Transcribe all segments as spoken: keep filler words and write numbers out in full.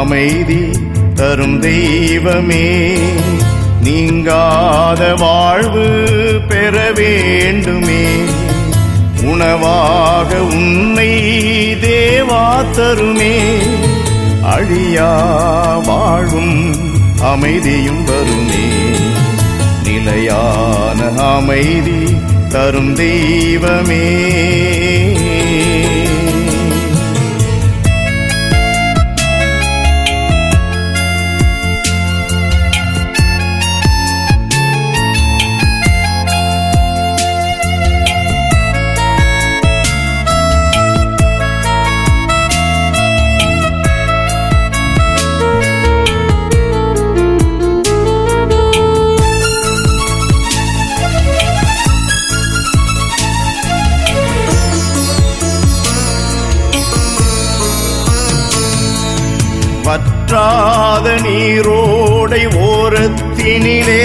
அமைதி தரும் தெய்வமே, நீங்காத வாழ்வு பெற வேண்டுமே. உணவாக உன்னை தேவா தருமே, அழியா வாழ்வும் அமைதியும் வருமே. நிலையான அமைதி தரும் தெய்வமே. வற்றாத நீரோடை ஓரத்தினிலே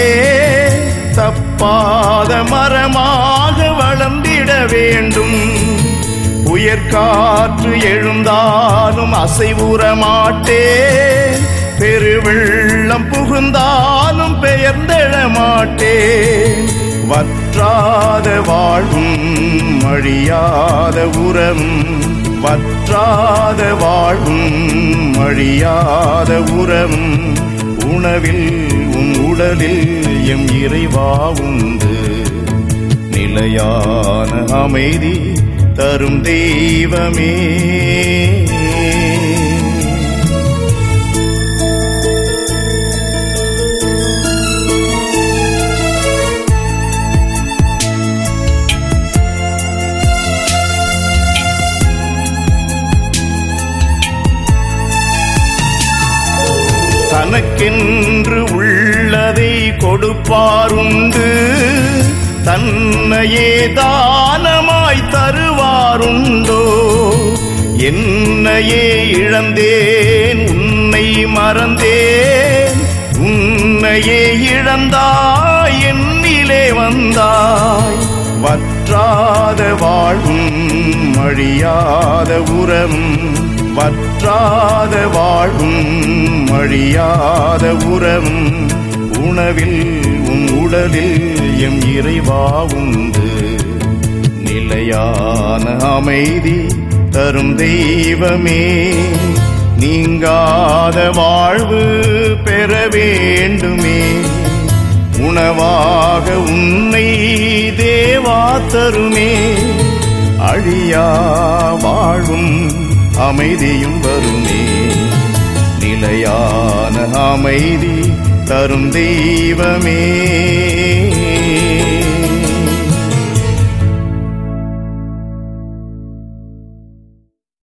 தப்பாத மரமாக வளர்ந்திட வேண்டும். உயர்காற்று எழுந்தாலும் அசைவுற மாட்டேன், பெருவெள்ளம் புகுந்தாலும் பெயர்ந்தெழ மாட்டேன். வற்றாத வாழ்வும் அழியாத உறவும், வற்றாத வாழ்வும் அழியாத உறவும், உணவில் உன் உடலில் எம் இறைவா உண்டு. நிலையான அமைதி தரும் தெய்வமே. தனக்கென்று உள்ளதை கொடுப்பாருண்டு, தன்னையே தானமாய் தருவாருண்டோ. என்னையே இழந்தேன் உன்னை மறந்தேன், உன்னையே இழந்தாய் என்னிலே வந்தாய். வற்றாத வாழ்வும் அழியாத உறவும், வற்றாத வாழ்வும் அழியாத உறவும், உணவில் உன் உடலில் எம் இறைவா உண்டு. நிலையான அமைதி தரும் தெய்வமே, நீங்காத வாழ்வு பெற வேண்டுமே. உணவாக உன்னை தேவா தருமே, அழியா வாழ்வும் அமைதியும் வருமே. நிலையான அமைதி தரும் தெய்வமே.